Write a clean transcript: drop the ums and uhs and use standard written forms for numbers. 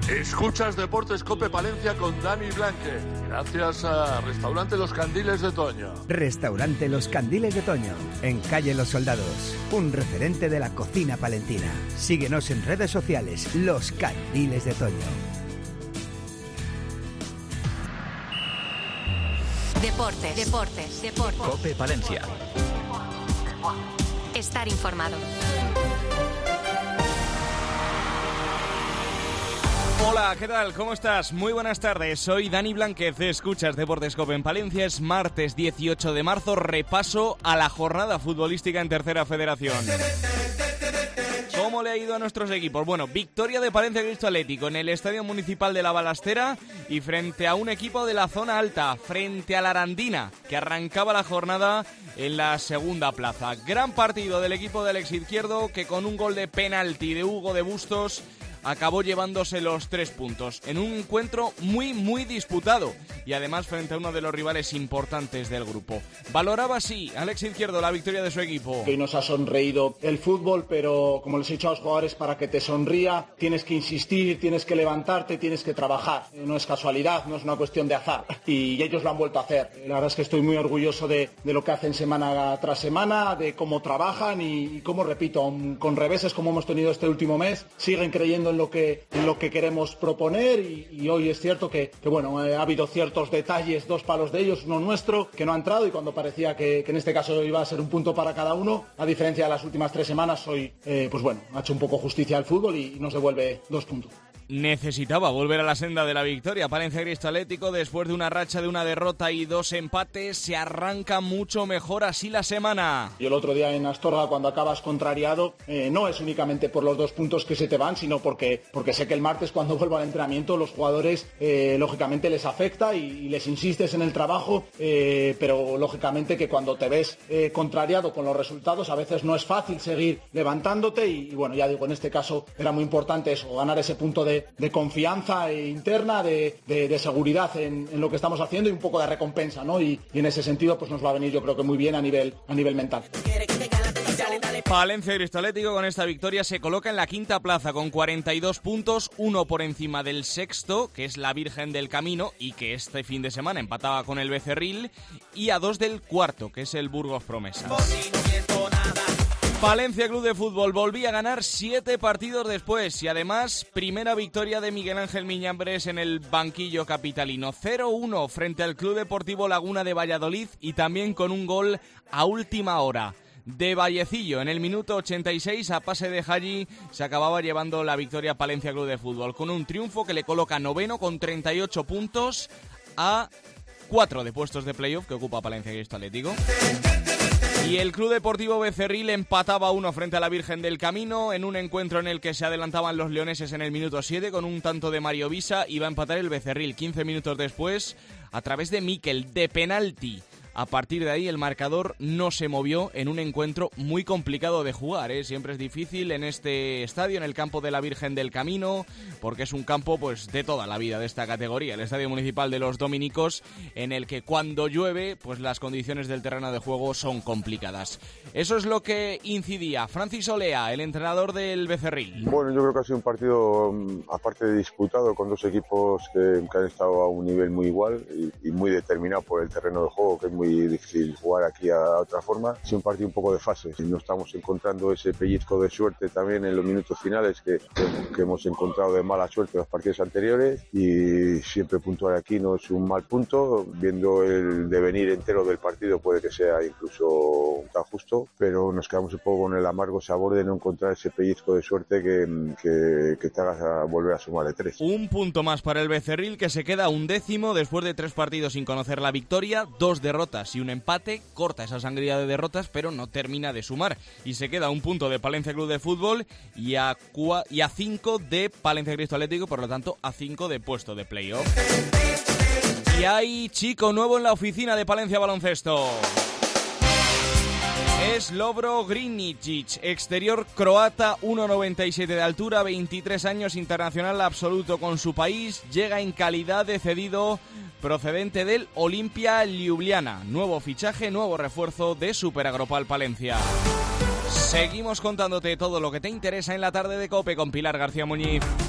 Escuchas Deportes Cope Palencia con Dani Blanque, gracias a Restaurante Los Candiles de Toño. Restaurante Los Candiles de Toño, en calle Los Soldados, un referente de la cocina palentina. Síguenos en redes sociales, Los Candiles de Toño. Deportes. Cope Palencia. Estar informado. Hola, ¿qué tal? ¿Cómo estás? Muy buenas tardes, soy Dani Blanquez, escuchas Deportes Cope en Palencia, es martes 18 de marzo, repaso a la jornada futbolística en Tercera Federación. ¿Cómo le ha ido a nuestros equipos? Bueno, victoria de Palencia Cristo Atlético en el Estadio Municipal de la Balastera y frente a un equipo de la zona alta, frente a la Arandina, que arrancaba la jornada en la segunda plaza. Gran partido del equipo de Alex Izquierdo, que con un gol de penalti de Hugo de Bustos acabó llevándose los 3 puntos en un encuentro muy disputado y además frente a uno de los rivales importantes del grupo. Valoraba así Alex Izquierdo la victoria de su equipo. Hoy nos ha sonreído el fútbol, pero como les he dicho a los jugadores, para que te sonría tienes que insistir, tienes que levantarte, tienes que trabajar. No es casualidad, no es una cuestión de azar y ellos lo han vuelto a hacer. La verdad es que estoy muy orgulloso de lo que hacen semana tras semana, de cómo trabajan y cómo, repito, con reveses como hemos tenido este último mes, siguen creyendo en lo que queremos proponer y hoy es cierto que bueno, ha habido ciertos detalles, 2 palos de ellos, uno nuestro, que no ha entrado y cuando parecía que en este caso iba a ser un punto para cada uno, a diferencia de las últimas 3 semanas, hoy pues bueno, ha hecho un poco justicia al fútbol y nos devuelve 2 puntos. Necesitaba volver a la senda de la victoria. Palencia Cristo Atlético, después de una racha de una derrota y 2 empates, se arranca mucho mejor así la semana. Y el otro día en Astorga, cuando acabas contrariado, no es únicamente por los 2 puntos que se te van, sino porque sé que el martes, cuando vuelvo al entrenamiento, los jugadores lógicamente les afecta y les insistes en el trabajo, pero lógicamente que cuando te ves contrariado con los resultados, a veces no es fácil seguir levantándote y bueno, ya digo, en este caso era muy importante eso, ganar ese punto de confianza interna, de seguridad en lo que estamos haciendo y un poco de recompensa, ¿no? Y en ese sentido pues nos va a venir yo creo que muy bien a nivel mental. Palencia Cristo Atlético con esta victoria se coloca en la 5ª plaza con 42 puntos, 1 por encima del 6º, que es la Virgen del Camino y que este fin de semana empataba con el Becerril, y a 2 del 4º, que es el Burgos Promesa. Palencia Club de Fútbol volvía a ganar 7 partidos después y además primera victoria de Miguel Ángel Miñambres en el banquillo capitalino. 0-1 frente al Club Deportivo Laguna de Valladolid y también con un gol a última hora de Vallecillo. En el minuto 86, a pase de Haji, se acababa llevando la victoria Palencia Club de Fútbol, con un triunfo que le coloca 9º con 38 puntos a 4 de puestos de playoff que ocupa Palencia Cristo Atlético. Y el Club Deportivo Becerril empataba 1 frente a la Virgen del Camino en un encuentro en el que se adelantaban los leoneses en el minuto 7 con un tanto de Mario Visa. Iba a empatar el Becerril 15 minutos después a través de Miquel, de penalti. A partir de ahí el marcador no se movió en un encuentro muy complicado de jugar, ¿eh? Siempre es difícil en este estadio, en el campo de la Virgen del Camino, porque es un campo pues de toda la vida de esta categoría, el Estadio Municipal de los Dominicos, en el que cuando llueve pues las condiciones del terreno de juego son complicadas. Eso es lo que incidía Francis Olea, el entrenador del Becerril. Bueno, yo creo que ha sido un partido aparte de disputado con 2 equipos que han estado a un nivel muy igual y muy determinado por el terreno de juego, que es muy difícil jugar aquí a otra forma. Ha sido un partido un poco de fases. No estamos encontrando ese pellizco de suerte también en los minutos finales que hemos encontrado de mala suerte en los partidos anteriores, y siempre puntuar aquí no es un mal punto. Viendo el devenir entero del partido puede que sea incluso tan justo, pero nos quedamos un poco con el amargo sabor de no encontrar ese pellizco de suerte que te haga volver a sumar de 3. Un punto más para el Becerril, que se queda 11º después de 3 partidos sin conocer la victoria, 2 derrotas y un empate. Corta esa sangría de derrotas, pero no termina de sumar y se queda 1 punto de Palencia Club de Fútbol y a 5 de Palencia Cristo Atlético, por lo tanto a 5 de puesto de playoff. Y hay chico nuevo en la oficina de Palencia Baloncesto. Es Lovro Grinicic, exterior croata, 1,97 de altura, 23 años, internacional absoluto con su país, llega en calidad de cedido procedente del Olimpia Ljubljana. Nuevo fichaje, nuevo refuerzo de Super Agropal Palencia. Seguimos contándote todo lo que te interesa en la tarde de COPE con Pilar García Muñiz.